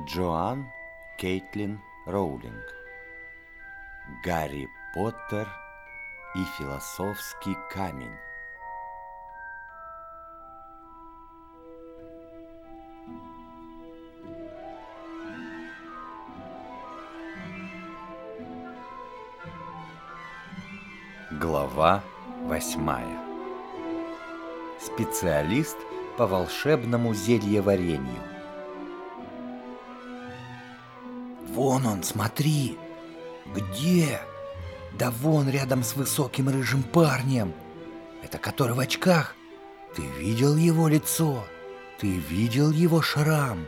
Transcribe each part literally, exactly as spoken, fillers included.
Джоан Кейтлин Роулинг. Гарри Поттер и философский камень. Глава восьмая. Специалист по волшебному зельеварению. Вон он, смотри! Где? Да вон, рядом с высоким рыжим парнем. Это который в очках? Ты видел его лицо? Ты видел его шрам?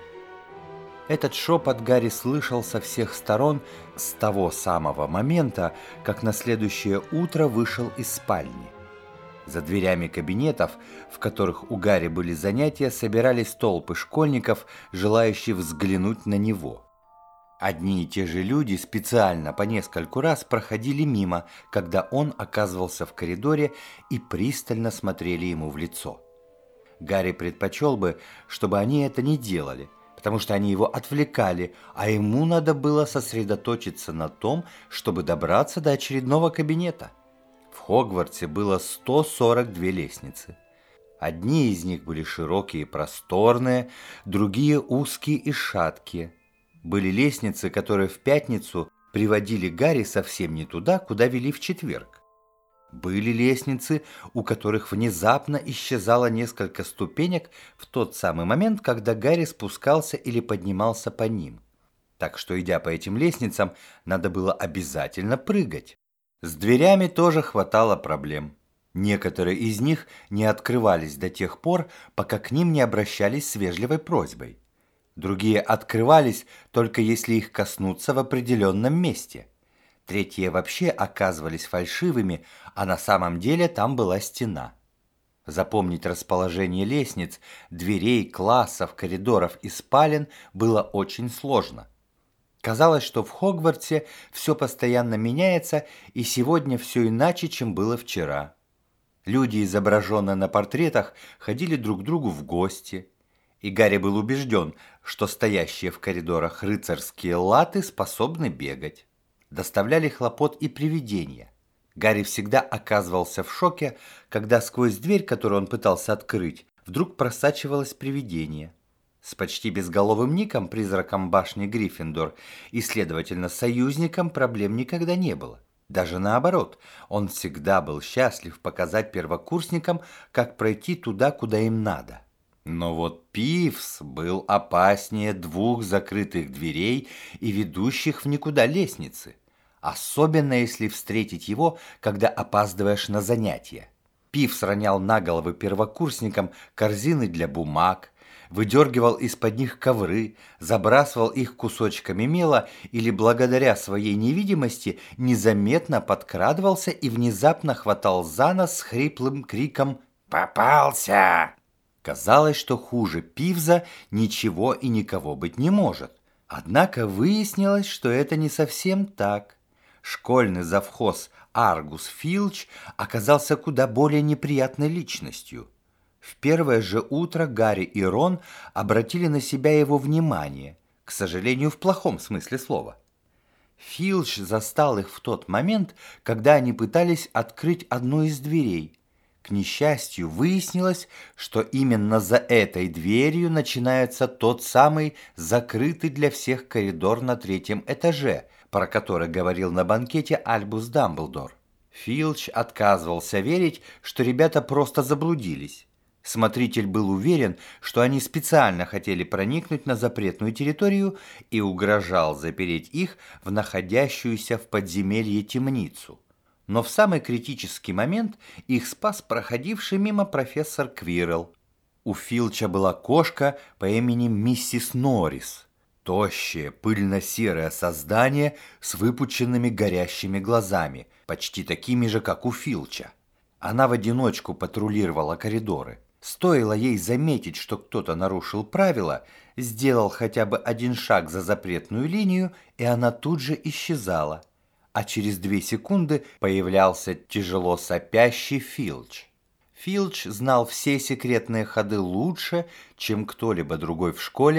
Этот шепот Гарри слышал со всех сторон с того самого момента, как на следующее утро вышел из спальни. За дверями кабинетов, в которых у Гарри были занятия, собирались толпы школьников, желающих взглянуть на него. Одни и те же люди специально по нескольку раз проходили мимо, когда он оказывался в коридоре, и пристально смотрели ему в лицо. Гарри предпочел бы, чтобы они это не делали, потому что они его отвлекали, а ему надо было сосредоточиться на том, чтобы добраться до очередного кабинета. В Хогвартсе было сто сорок две лестницы. Одни из них были широкие и просторные, другие узкие и шаткие. Были лестницы, которые в пятницу приводили Гарри совсем не туда, куда вели в четверг. Были лестницы, у которых внезапно исчезало несколько ступенек в тот самый момент, когда Гарри спускался или поднимался по ним. Так что, идя по этим лестницам, надо было обязательно прыгать. С дверями тоже хватало проблем. Некоторые из них не открывались до тех пор, пока к ним не обращались с вежливой просьбой. Другие открывались только если их коснуться в определенном месте. Третьи вообще оказывались фальшивыми, а на самом деле там была стена. Запомнить расположение лестниц, дверей, классов, коридоров и спален было очень сложно. Казалось, что в Хогвартсе все постоянно меняется, и сегодня все иначе, чем было вчера. Люди, изображенные на портретах, ходили друг к другу в гости. И Гарри был убежден, что стоящие в коридорах рыцарские латы способны бегать. Доставляли хлопот и привидения. Гарри всегда оказывался в шоке, когда сквозь дверь, которую он пытался открыть, вдруг просачивалось привидение. С почти безголовым ником, призраком башни Гриффиндор, и, следовательно, союзником, проблем никогда не было. Даже наоборот, он всегда был счастлив показать первокурсникам, как пройти туда, куда им надо. Но вот Пивз был опаснее двух закрытых дверей и ведущих в никуда лестницы, особенно если встретить его, когда опаздываешь на занятия. Пивз ронял на головы первокурсникам корзины для бумаг, выдергивал из-под них ковры, забрасывал их кусочками мела или, благодаря своей невидимости, незаметно подкрадывался и внезапно хватал за нос с хриплым криком «Попался!». Казалось, что хуже Пивза ничего и никого быть не может. Однако выяснилось, что это не совсем так. Школьный завхоз Аргус Филч оказался куда более неприятной личностью. В первое же утро Гарри и Рон обратили на себя его внимание, к сожалению, в плохом смысле слова. Филч застал их в тот момент, когда они пытались открыть одну из дверей. К несчастью, выяснилось, что именно за этой дверью начинается тот самый закрытый для всех коридор на третьем этаже, про который говорил на банкете Альбус Дамблдор. Филч отказывался верить, что ребята просто заблудились. Смотритель был уверен, что они специально хотели проникнуть на запретную территорию и угрожал запереть их в находящуюся в подземелье темницу. Но в самый критический момент их спас проходивший мимо профессор Квиррелл. У Филча была кошка по имени миссис Норрис. Тощее, пыльно-серое создание с выпученными горящими глазами, почти такими же, как у Филча. Она в одиночку патрулировала коридоры. Стоило ей заметить, что кто-то нарушил правила, сделал хотя бы один шаг за запретную линию, и она тут же исчезала. А через две секунды появлялся тяжело сопящий Филч. Филч знал все секретные ходы лучше, чем кто-либо другой в школе,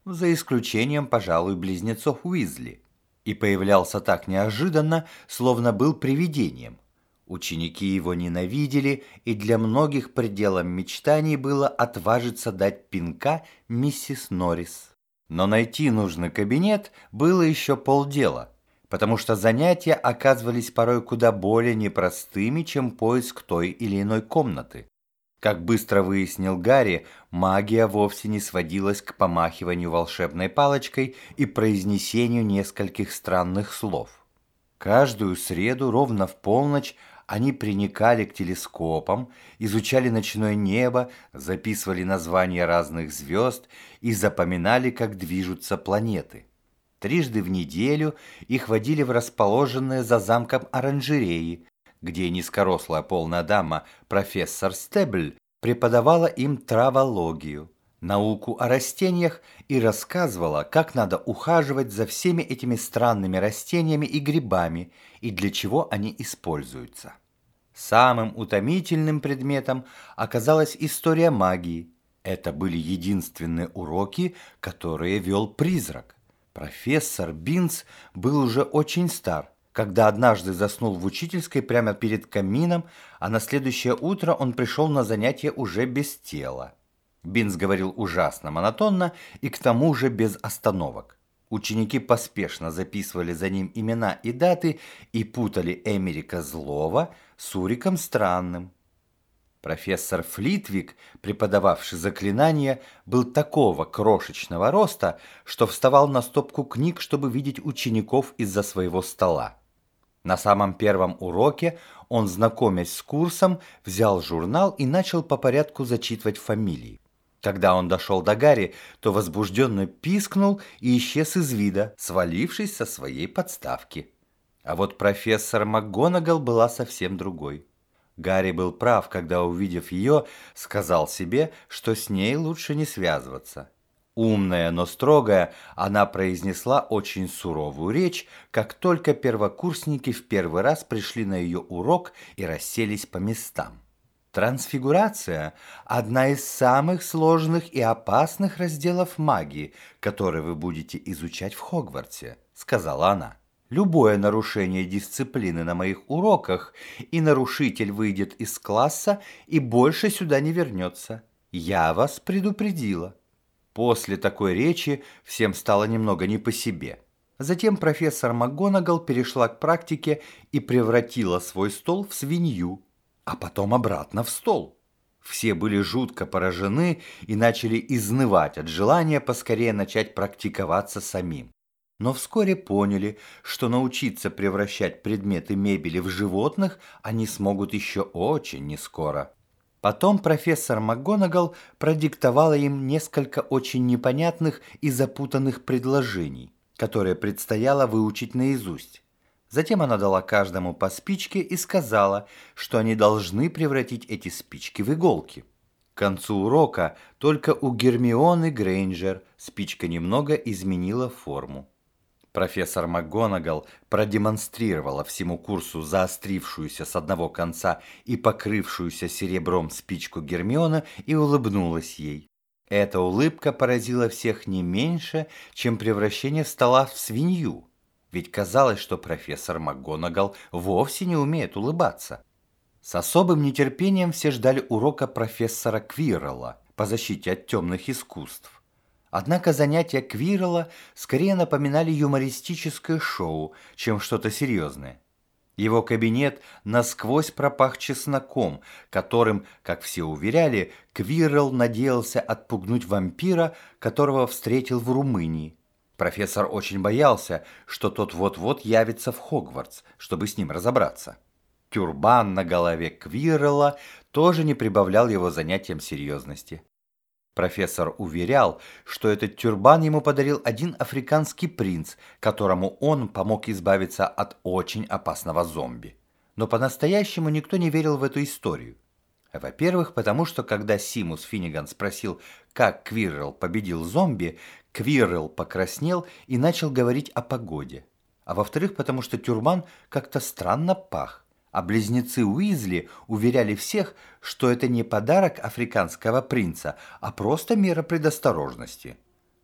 за исключением, пожалуй, близнецов Уизли, и появлялся так неожиданно, словно был привидением. Ученики его ненавидели, и для многих пределом мечтаний было отважиться дать пинка миссис Норрис. Но найти нужный кабинет было еще полдела, потому что занятия оказывались порой куда более непростыми, чем поиск той или иной комнаты. Как быстро выяснил Гарри, магия вовсе не сводилась к помахиванию волшебной палочкой и произнесению нескольких странных слов. Каждую среду ровно в полночь они приникали к телескопам, изучали ночное небо, записывали названия разных звезд и запоминали, как движутся планеты. Трижды в неделю их водили в расположенные за замком оранжереи, где низкорослая полная дама профессор Стебль преподавала им травологию, науку о растениях, и рассказывала, как надо ухаживать за всеми этими странными растениями и грибами, и для чего они используются. Самым утомительным предметом оказалась история магии. Это были единственные уроки, которые вел призрак. Профессор Бинс был уже очень стар, когда однажды заснул в учительской прямо перед камином, а на следующее утро он пришел на занятия уже без тела. Бинс говорил ужасно монотонно и к тому же без остановок. Ученики поспешно записывали за ним имена и даты и путали Эмерика Злого с Уриком Странным. Профессор Флитвик, преподававший заклинания, был такого крошечного роста, что вставал на стопку книг, чтобы видеть учеников из-за своего стола. На самом первом уроке он, знакомясь с курсом, взял журнал и начал по порядку зачитывать фамилии. Когда он дошел до Гарри, то возбужденно пискнул и исчез из вида, свалившись со своей подставки. А вот профессор МакГонагал была совсем другой. Гарри был прав, когда, увидев ее, сказал себе, что с ней лучше не связываться. Умная, но строгая, она произнесла очень суровую речь, как только первокурсники в первый раз пришли на ее урок и расселись по местам. Трансфигурация – одна из самых сложных и опасных разделов магии, которые вы будете изучать в Хогвартсе, сказала она. Любое нарушение дисциплины на моих уроках, и нарушитель выйдет из класса и больше сюда не вернется. Я вас предупредила. После такой речи всем стало немного не по себе. Затем профессор МакГонагал перешла к практике и превратила свой стол в свинью, а потом обратно в стол. Все были жутко поражены и начали изнывать от желания поскорее начать практиковаться самим. Но вскоре поняли, что научиться превращать предметы мебели в животных они смогут еще очень нескоро. Потом профессор МакГонагал продиктовала им несколько очень непонятных и запутанных предложений, которые предстояло выучить наизусть. Затем она дала каждому по спичке и сказала, что они должны превратить эти спички в иголки. К концу урока только у Гермионы Грейнджер спичка немного изменила форму. Профессор МакГонагал продемонстрировала всему курсу заострившуюся с одного конца и покрывшуюся серебром спичку Гермиона и улыбнулась ей. Эта улыбка поразила всех не меньше, чем превращение стола в свинью, ведь казалось, что профессор МакГонагал вовсе не умеет улыбаться. С особым нетерпением все ждали урока профессора Квиррелла по защите от темных искусств. Однако занятия Квиррелла скорее напоминали юмористическое шоу, чем что-то серьезное. Его кабинет насквозь пропах чесноком, которым, как все уверяли, Квиррелл надеялся отпугнуть вампира, которого встретил в Румынии. Профессор очень боялся, что тот вот-вот явится в Хогвартс, чтобы с ним разобраться. Тюрбан на голове Квиррелла тоже не прибавлял его занятиям серьезности. Профессор уверял, что этот тюрбан ему подарил один африканский принц, которому он помог избавиться от очень опасного зомби. Но по-настоящему никто не верил в эту историю. Во-первых, потому что когда Симус Финниган спросил, как Квиррелл победил зомби, Квиррелл покраснел и начал говорить о погоде. А во-вторых, потому что тюрбан как-то странно пах. А близнецы Уизли уверяли всех, что это не подарок африканского принца, а просто мера предосторожности.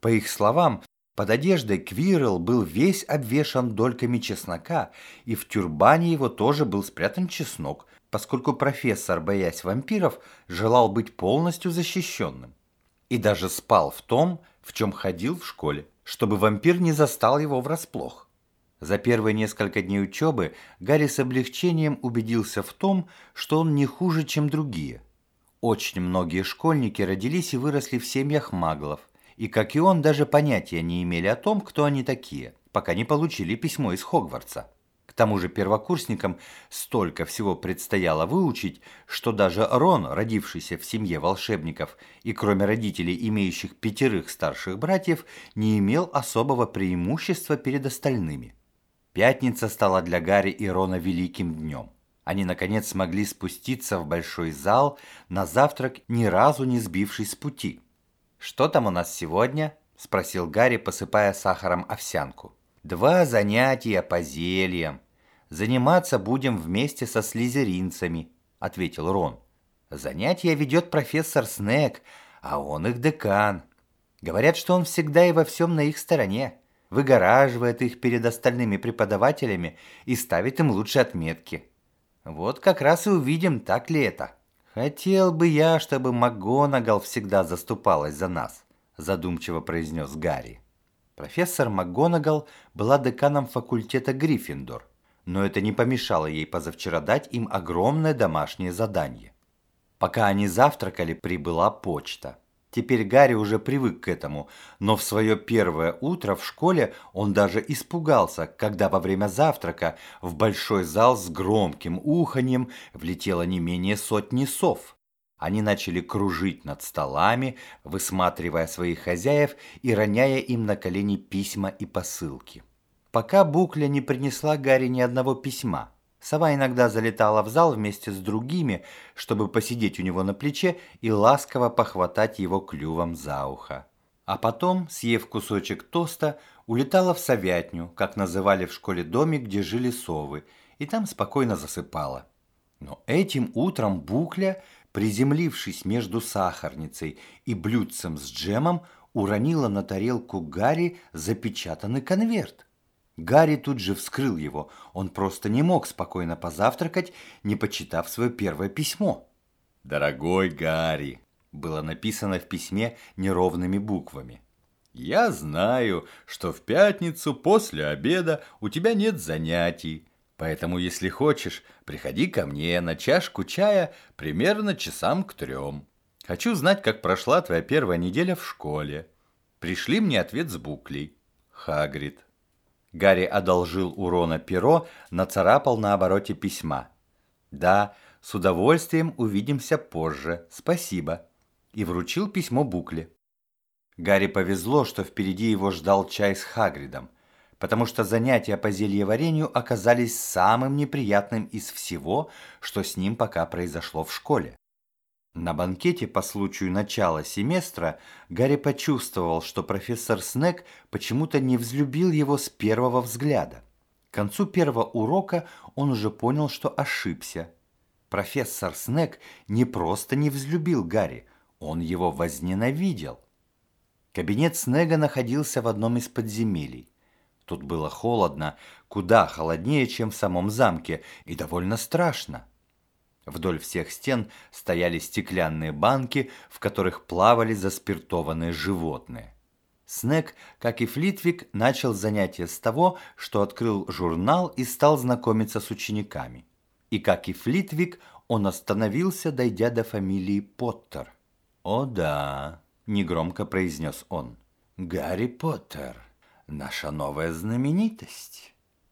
По их словам, под одеждой Квирл был весь обвешан дольками чеснока, и в тюрбане его тоже был спрятан чеснок, поскольку профессор, боясь вампиров, желал быть полностью защищенным. И даже спал в том, в чем ходил в школе, чтобы вампир не застал его врасплох. За первые несколько дней учебы Гарри с облегчением убедился в том, что он не хуже, чем другие. Очень многие школьники родились и выросли в семьях маглов, и, как и он, даже понятия не имели о том, кто они такие, пока не получили письмо из Хогвартса. К тому же первокурсникам столько всего предстояло выучить, что даже Рон, родившийся в семье волшебников и кроме родителей, имеющих пятерых старших братьев, не имел особого преимущества перед остальными. Пятница стала для Гарри и Рона великим днем. Они, наконец, смогли спуститься в большой зал на завтрак, ни разу не сбившись с пути. «Что там у нас сегодня?» – спросил Гарри, посыпая сахаром овсянку. «Два занятия по зельям. Заниматься будем вместе со слизеринцами», – ответил Рон. «Занятия ведет профессор Снег, а он их декан. Говорят, что он всегда и во всем на их стороне, выгораживает их перед остальными преподавателями и ставит им лучшие отметки. Вот как раз и увидим, так ли это». «Хотел бы я, чтобы МакГонагал всегда заступалась за нас», – задумчиво произнес Гарри. Профессор МакГонагал была деканом факультета Гриффиндор, но это не помешало ей позавчера дать им огромное домашнее задание. Пока они завтракали, прибыла почта. Теперь Гарри уже привык к этому, но в свое первое утро в школе он даже испугался, когда во время завтрака в большой зал с громким уханьем влетело не менее сотни сов. Они начали кружить над столами, высматривая своих хозяев и роняя им на колени письма и посылки. Пока Букля не принесла Гарри ни одного письма. Сова иногда залетала в зал вместе с другими, чтобы посидеть у него на плече и ласково похватать его клювом за ухо. А потом, съев кусочек тоста, улетала в совятню, как называли в школе домик, где жили совы, и там спокойно засыпала. Но этим утром Букля, приземлившись между сахарницей и блюдцем с джемом, уронила на тарелку Гарри запечатанный конверт. Гарри тут же вскрыл его, он просто не мог спокойно позавтракать, не почитав свое первое письмо. «Дорогой Гарри», было написано в письме неровными буквами. «Я знаю, что в пятницу после обеда у тебя нет занятий, поэтому, если хочешь, приходи ко мне на чашку чая примерно часам к трем. Хочу знать, как прошла твоя первая неделя в школе. Пришли мне ответ с Буклей. Хагрид». Гарри одолжил у Рона перо, нацарапал на обороте письма. «Да, с удовольствием увидимся позже, спасибо», и вручил письмо Букле. Гарри повезло, что впереди его ждал чай с Хагридом, потому что занятия по зельеварению оказались самым неприятным из всего, что с ним пока произошло в школе. На банкете по случаю начала семестра Гарри почувствовал, что профессор Снег почему-то не взлюбил его с первого взгляда. К концу первого урока он уже понял, что ошибся. Профессор Снег не просто не взлюбил Гарри, он его возненавидел. Кабинет Снега находился в одном из подземелий. Тут было холодно, куда холоднее, чем в самом замке, и довольно страшно. Вдоль всех стен стояли стеклянные банки, в которых плавали заспиртованные животные. Снег, как и Флитвик, начал занятие с того, что открыл журнал и стал знакомиться с учениками. И, как и Флитвик, он остановился, дойдя до фамилии Поттер. «О да», — негромко произнес он, — «Гарри Поттер, наша новая знаменитость».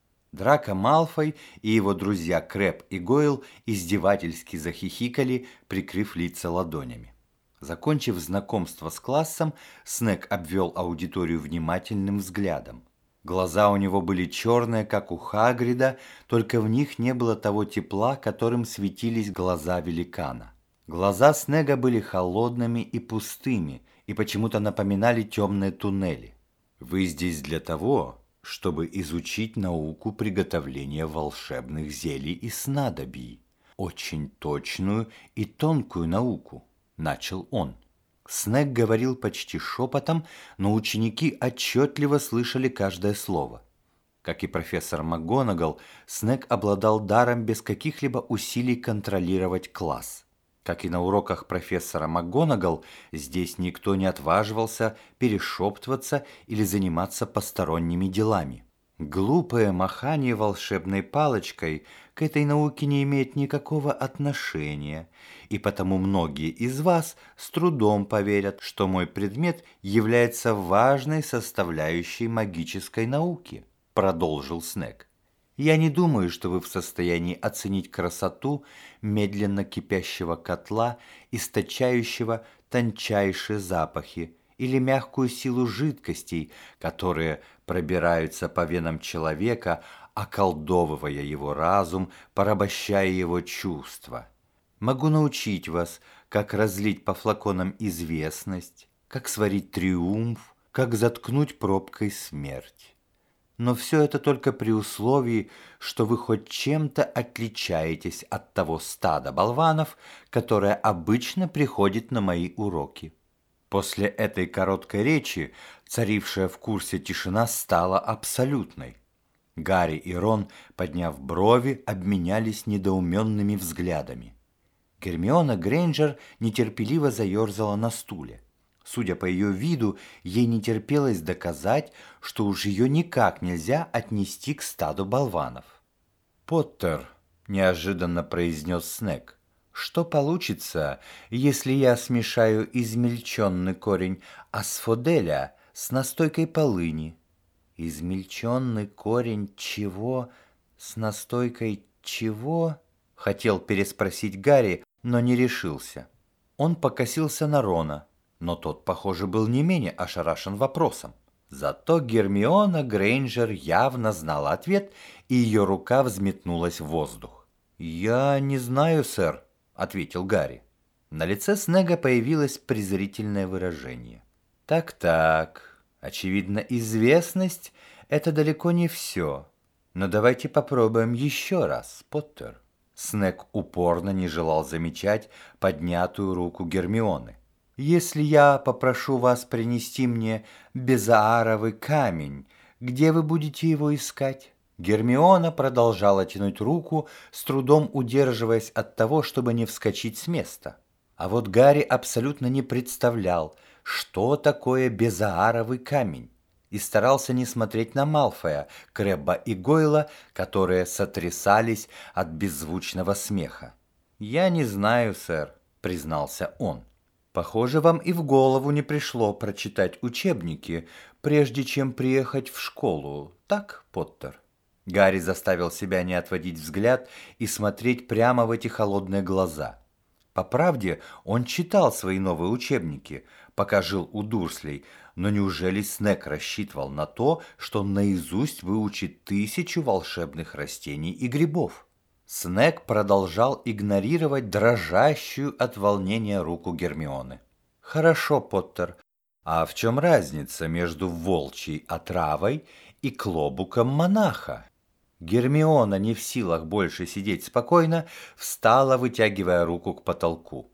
Драко Малфой и его друзья Крэб и Гойл издевательски захихикали, прикрыв лица ладонями. Закончив знакомство с классом, Снег обвел аудиторию внимательным взглядом. Глаза у него были черные, как у Хагрида, только в них не было того тепла, которым светились глаза великана. Глаза Снега были холодными и пустыми, и почему-то напоминали темные туннели. «Вы здесь для того, чтобы изучить науку приготовления волшебных зелий и снадобий. Очень точную и тонкую науку», — начал он. Снегг говорил почти шепотом, но ученики отчетливо слышали каждое слово. Как и профессор МакГонагал, Снегг обладал даром без каких-либо усилий контролировать класс. Как и на уроках профессора МакГонагал, здесь никто не отваживался перешептываться или заниматься посторонними делами. Глупое махание волшебной палочкой к этой науке не имеет никакого отношения, и потому многие из вас с трудом поверят, что мой предмет является важной составляющей магической науки, продолжил Снегг. Я не думаю, что вы в состоянии оценить красоту медленно кипящего котла, источающего тончайшие запахи, или мягкую силу жидкостей, которые пробираются по венам человека, околдовывая его разум, порабощая его чувства. Могу научить вас, как разлить по флаконам известность, как сварить триумф, как заткнуть пробкой смерть. Но все это только при условии, что вы хоть чем-то отличаетесь от того стада болванов, которое обычно приходит на мои уроки. После этой короткой речи царившая в курсе тишина стала абсолютной. Гарри и Рон, подняв брови, обменялись недоуменными взглядами. Гермиона Грейнджер нетерпеливо заерзала на стуле. Судя по ее виду, ей не терпелось доказать, что уж ее никак нельзя отнести к стаду болванов. «Поттер», – неожиданно произнес Снегг, – «что получится, если я смешаю измельченный корень асфоделя с настойкой полыни?» «Измельченный корень чего? С настойкой чего?» – хотел переспросить Гарри, но не решился. Он покосился на Рона, но тот, похоже, был не менее ошарашен вопросом. Зато Гермиона Грейнджер явно знала ответ, и ее рука взметнулась в воздух. «Я не знаю, сэр», — ответил Гарри. На лице Снегга появилось презрительное выражение. «Так-так, очевидно, известность — это далеко не все. Но давайте попробуем еще раз, Поттер». Снегг упорно не желал замечать поднятую руку Гермионы. «Если я попрошу вас принести мне безааровый камень, где вы будете его искать?» Гермиона продолжала тянуть руку, с трудом удерживаясь от того, чтобы не вскочить с места. А вот Гарри абсолютно не представлял, что такое безааровый камень, и старался не смотреть на Малфоя, Крэбба и Гойла, которые сотрясались от беззвучного смеха. «Я не знаю, сэр», — признался он. «Похоже, вам и в голову не пришло прочитать учебники, прежде чем приехать в школу, так, Поттер?» Гарри заставил себя не отводить взгляд и смотреть прямо в эти холодные глаза. По правде, он читал свои новые учебники, пока жил у Дурслей, но неужели Снегг рассчитывал на то, что он наизусть выучит тысячу волшебных растений и грибов? Снегг продолжал игнорировать дрожащую от волнения руку Гермионы. «Хорошо, Поттер, а в чем разница между волчьей отравой и клобуком монаха?» Гермиона, не в силах больше сидеть спокойно, встала, вытягивая руку к потолку.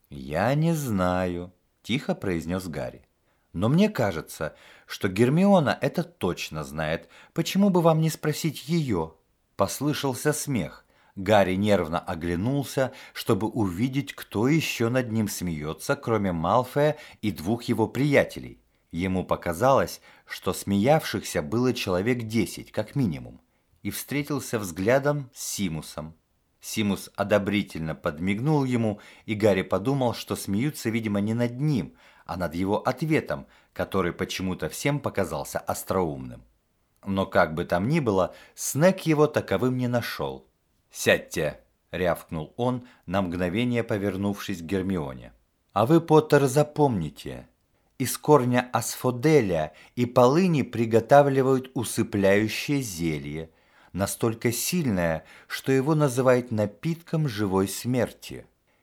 «Я не знаю», – тихо произнес Гарри. «Но мне кажется, что Гермиона это точно знает. Почему бы вам не спросить ее?» Послышался смех. Гарри нервно оглянулся, чтобы увидеть, кто еще над ним смеется, кроме Малфоя и двух его приятелей. Ему показалось, что смеявшихся было человек десять, как минимум, и встретился взглядом с Симусом. Симус одобрительно подмигнул ему, и Гарри подумал, что смеются, видимо, не над ним, а над его ответом, который почему-то всем показался остроумным. Но как бы там ни было, Снегг его таковым не нашел. «Сядьте!» – рявкнул он, на мгновение повернувшись к Гермионе. «А вы, Поттер, запомните, из корня асфоделя и полыни приготавливают усыпляющее зелье, настолько сильное, что его называют напитком живой смерти.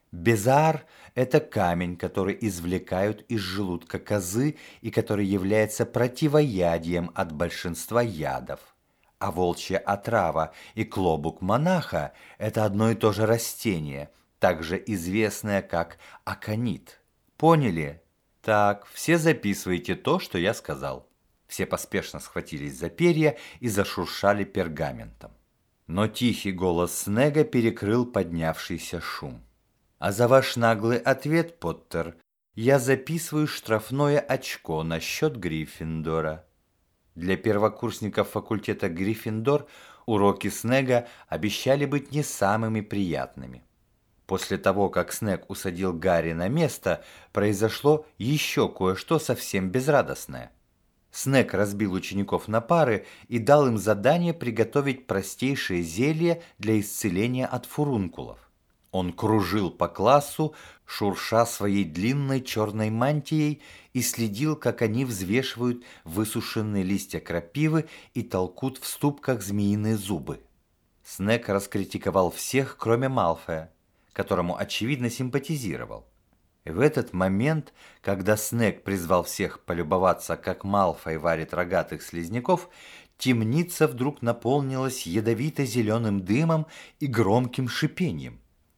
Безаар – это камень, который извлекают из желудка козы и который является противоядием от большинства ядов. А волчья отрава и клобук монаха – это одно и то же растение, также известное как аконит. Поняли? Так, все записывайте то, что я сказал. Все поспешно схватились за перья и зашуршали пергаментом. Но тихий голос Снега перекрыл поднявшийся шум. А за ваш наглый ответ, Поттер, я записываю штрафное очко на счет Гриффиндора. Для первокурсников факультета Гриффиндор уроки Снега обещали быть не самыми приятными. После того, как Снег усадил Гарри на место, произошло еще кое-что совсем безрадостное. Снег разбил учеников на пары и дал им задание приготовить простейшее зелье для исцеления от фурункулов. Он кружил по классу, шурша своей длинной черной мантией, и следил, как они взвешивают высушенные листья крапивы и толкут в ступках змеиные зубы. Снег раскритиковал всех, кроме Малфоя, которому, очевидно, симпатизировал. И в этот момент, когда Снег призвал всех полюбоваться, как Малфой варит рогатых слизняков, темница вдруг наполнилась ядовито-зеленым дымом и громким шипением.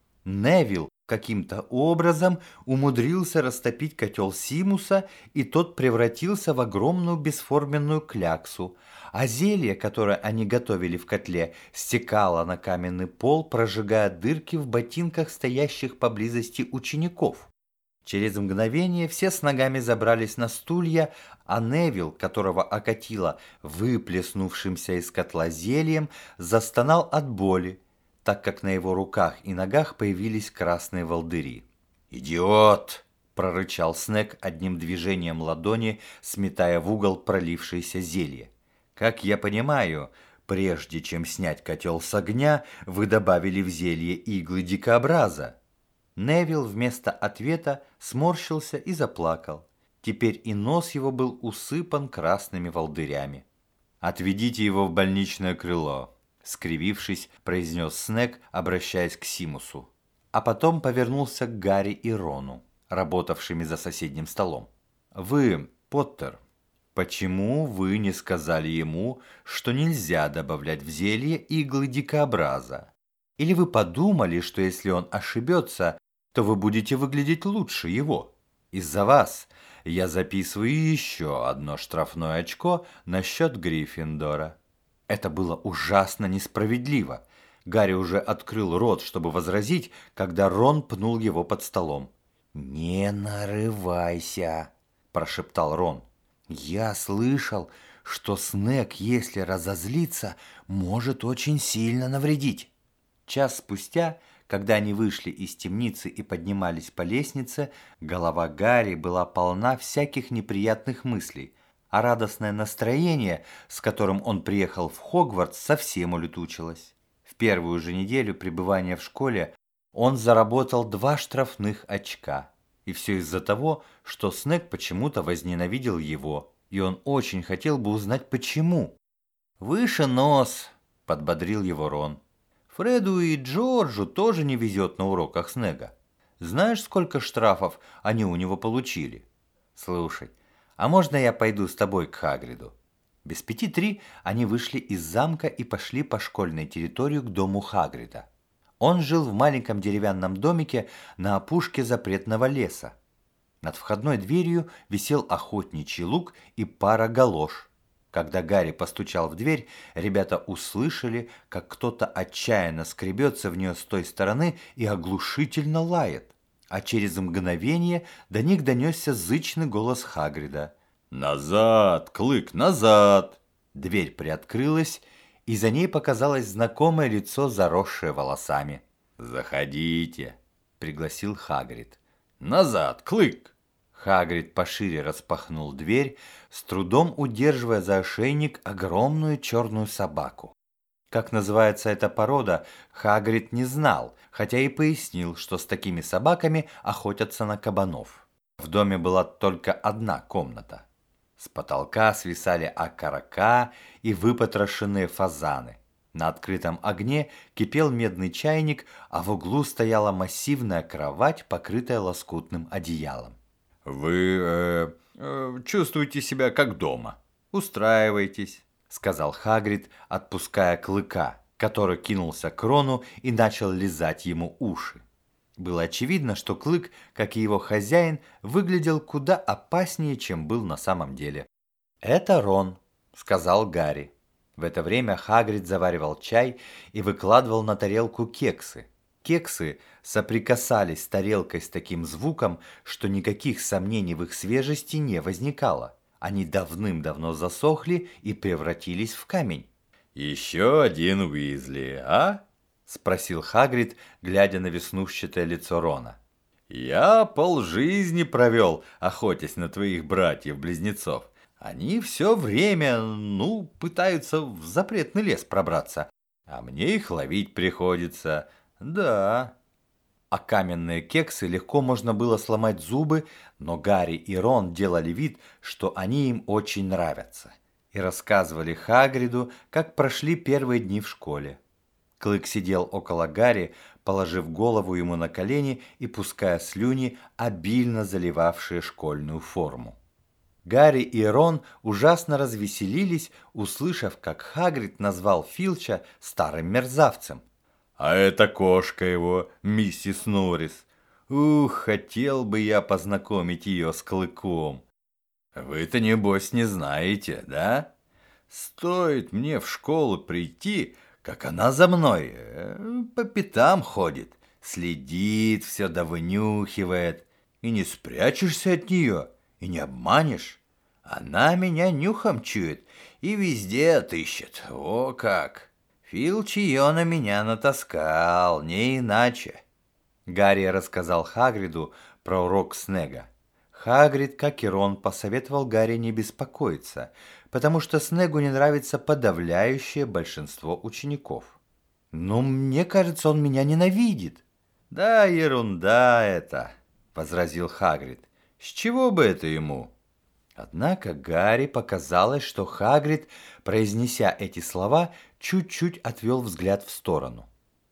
Невилл каким-то образом умудрился растопить котел Симуса, и тот превратился в огромную бесформенную кляксу, а зелье, которое они готовили в котле, стекало на каменный пол, прожигая дырки в ботинках стоящих поблизости учеников. Через мгновение все с ногами забрались на стулья, а Невилл, которого окатило выплеснувшимся из котла зельем, застонал от боли, так как на его руках и ногах появились красные волдыри. «Идиот!» – прорычал Снег одним движением ладони, сметая в угол пролившееся зелье. «Как я понимаю, прежде чем снять котел с огня, вы добавили в зелье иглы дикобраза». Невилл вместо ответа сморщился и заплакал. Теперь и нос его был усыпан красными волдырями. «Отведите его в больничное крыло», — скривившись, произнес Снег, обращаясь к Симусу. А потом повернулся к Гарри и Рону, работавшими за соседним столом. «Вы, Поттер, почему вы не сказали ему, что нельзя добавлять в зелье иглы дикобраза? Или вы подумали, что если он ошибется, то вы будете выглядеть лучше его? Из-за вас я записываю еще одно штрафное очко на счет Гриффиндора». Это было ужасно несправедливо. Гарри уже открыл рот, чтобы возразить, когда Рон пнул его под столом. «Не нарывайся», – прошептал Рон. «Я слышал, что Снег, если разозлится, может очень сильно навредить». Час спустя, когда они вышли из темницы и поднимались по лестнице, голова Гарри была полна всяких неприятных мыслей, а радостное настроение, с которым он приехал в Хогвартс, совсем улетучилось. В первую же неделю пребывания в школе он заработал два штрафных очка. И все из-за того, что Снег почему-то возненавидел его, и он очень хотел бы узнать, почему. «Выше нос», – подбодрил его Рон. «Фреду и Джорджу тоже не везет на уроках Снега. Знаешь, сколько штрафов они у него получили? Слушай, а можно я пойду с тобой к Хагриду?» Без пяти три они вышли из замка и пошли по школьной территории к дому Хагрида. Он жил в маленьком деревянном домике на опушке запретного леса. Над входной дверью висел охотничий лук и пара галош. Когда Гарри постучал в дверь, ребята услышали, как кто-то отчаянно скребется в нее с той стороны и оглушительно лает. А через мгновение до них донесся зычный голос Хагрида. «Назад, Клык, назад!» Дверь приоткрылась, и за ней показалось знакомое лицо, заросшее волосами. «Заходите», — пригласил Хагрид. «Назад, Клык!» Хагрид пошире распахнул дверь, с трудом удерживая за ошейник огромную черную собаку. Как называется эта порода, Хагрид не знал, хотя и пояснил, что с такими собаками охотятся на кабанов. В доме была только одна комната. С потолка свисали окорока и выпотрошенные фазаны. На открытом огне кипел медный чайник, а в углу стояла массивная кровать, покрытая лоскутным одеялом. «Вы э, э, чувствуете себя как дома. Устраивайтесь», — сказал Хагрид, отпуская Клыка, который кинулся к Рону и начал лизать ему уши. Было очевидно, что Клык, как и его хозяин, выглядел куда опаснее, чем был на самом деле. «Это Рон», — сказал Гарри. В это время Хагрид заваривал чай и выкладывал на тарелку кексы. Кексы соприкасались с тарелкой с таким звуком, что никаких сомнений в их свежести не возникало. Они давным-давно засохли и превратились в камень. «Еще один Уизли, а?» — спросил Хагрид, глядя на веснушчатое лицо Рона. «Я полжизни провел, охотясь на твоих братьев-близнецов. Они все время, ну, пытаются в запретный лес пробраться, а мне их ловить приходится, да». А каменные кексы легко можно было сломать зубы, но Гарри и Рон делали вид, что они им очень нравятся, и рассказывали Хагриду, как прошли первые дни в школе. Клык сидел около Гарри, положив голову ему на колени и пуская слюни, обильно заливавшие школьную форму. Гарри и Рон ужасно развеселились, услышав, как Хагрид назвал Филча старым мерзавцем. «А это кошка его, миссис Норрис. Ух, хотел бы я познакомить ее с Клыком. Вы-то, небось, не знаете, да? Стоит мне в школу прийти, как она за мной э, по пятам ходит, следит, все да вынюхивает, и не спрячешься от нее, и не обманешь. Она меня нюхом чует и везде отыщет, о как! Филч ее на меня натаскал, не иначе». Гарри рассказал Хагриду про урок Снега. Хагрид, как и Рон, посоветовал Гарри не беспокоиться, потому что Снегу не нравится подавляющее большинство учеников. «Но мне кажется, он меня ненавидит». «Да ерунда это», — возразил Хагрид. «С чего бы это ему?» Однако Гарри показалось, что Хагрид, произнеся эти слова, чуть-чуть отвел взгляд в сторону.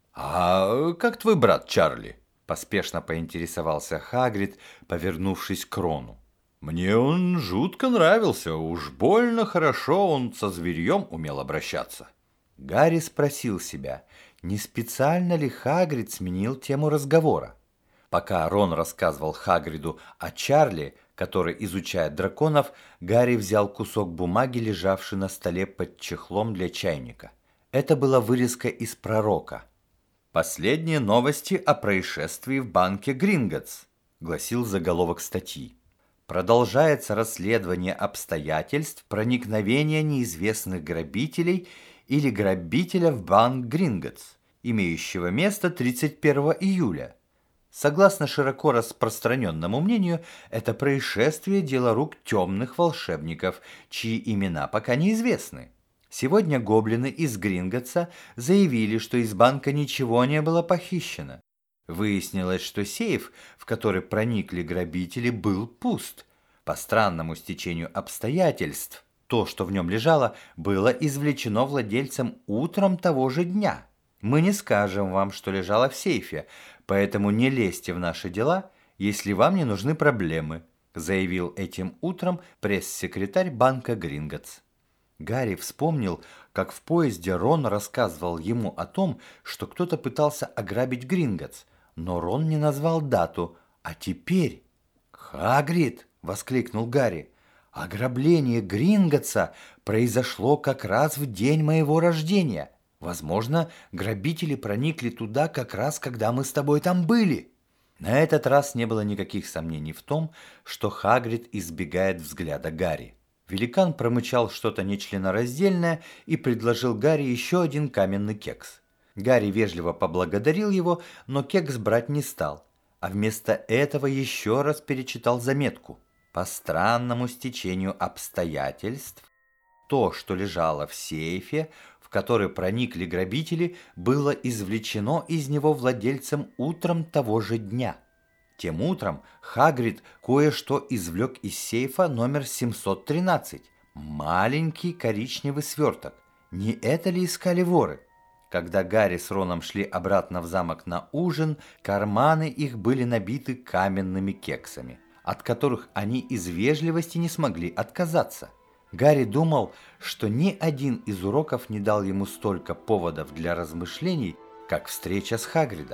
«А как твой брат Чарли?» – поспешно поинтересовался Хагрид, повернувшись к Рону. «Мне он жутко нравился, уж больно хорошо он со зверьем умел обращаться». Гарри спросил себя, не специально ли Хагрид сменил тему разговора. Пока Рон рассказывал Хагриду о Чарли, который изучает драконов, Гарри взял кусок бумаги, лежавший на столе под чехлом для чайника. Это была вырезка из «Пророка». «Последние новости о происшествии в банке Гринготс», гласил заголовок статьи. «Продолжается расследование обстоятельств проникновения неизвестных грабителей или грабителя в банк Гринготс, имеющего место тридцать первого июля. Согласно широко распространенному мнению, это происшествие – дело рук темных волшебников, чьи имена пока неизвестны. Сегодня гоблины из Гринготса заявили, что из банка ничего не было похищено. Выяснилось, что сейф, в который проникли грабители, был пуст. По странному стечению обстоятельств, то, что в нем лежало, было извлечено владельцем утром того же дня. Мы не скажем вам, что лежало в сейфе, поэтому не лезьте в наши дела, если вам не нужны проблемы», заявил этим утром пресс-секретарь банка Гринготс. Гарри вспомнил, как в поезде Рон рассказывал ему о том, что кто-то пытался ограбить Гринготс, но Рон не назвал дату, а теперь... «Хагрид!» — воскликнул Гарри. «Ограбление Гринготса произошло как раз в день моего рождения. Возможно, грабители проникли туда как раз, когда мы с тобой там были». На этот раз не было никаких сомнений в том, что Хагрид избегает взгляда Гарри. Великан промычал что-то нечленораздельное и предложил Гарри еще один каменный кекс. Гарри вежливо поблагодарил его, но кекс брать не стал, а вместо этого еще раз перечитал заметку. По странному стечению обстоятельств, то, что лежало в сейфе, в который проникли грабители, было извлечено из него владельцем утром того же дня. Тем утром Хагрид кое-что извлек из сейфа номер семьсот тринадцать. Маленький коричневый сверток. Не это ли искали воры? Когда Гарри с Роном шли обратно в замок на ужин, карманы их были набиты каменными кексами, от которых они из вежливости не смогли отказаться. Гарри думал, что ни один из уроков не дал ему столько поводов для размышлений, как встреча с Хагридом.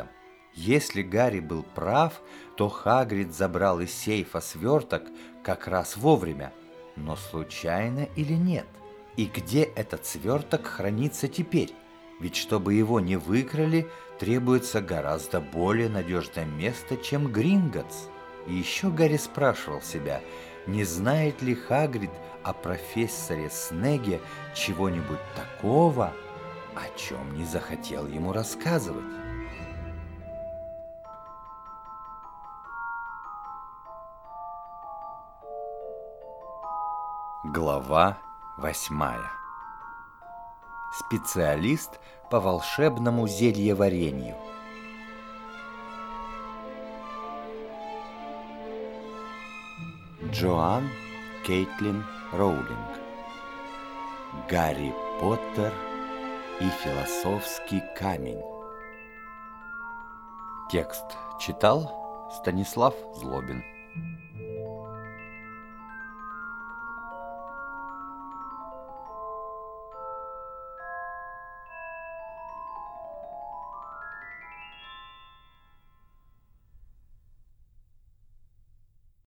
Если Гарри был прав, то Хагрид забрал из сейфа сверток как раз вовремя. Но случайно или нет? И где этот сверток хранится теперь? Ведь чтобы его не выкрали, требуется гораздо более надежное место, чем Гринготts. И еще Гарри спрашивал себя, не знает ли Хагрид о профессоре Снегге чего-нибудь такого, о чем не захотел ему рассказывать. Глава восьмая. Специалист по волшебному зельеварению. Джоан Кейтлин Роулинг. Гарри Поттер и философский камень. Текст читал Станислав Злобин.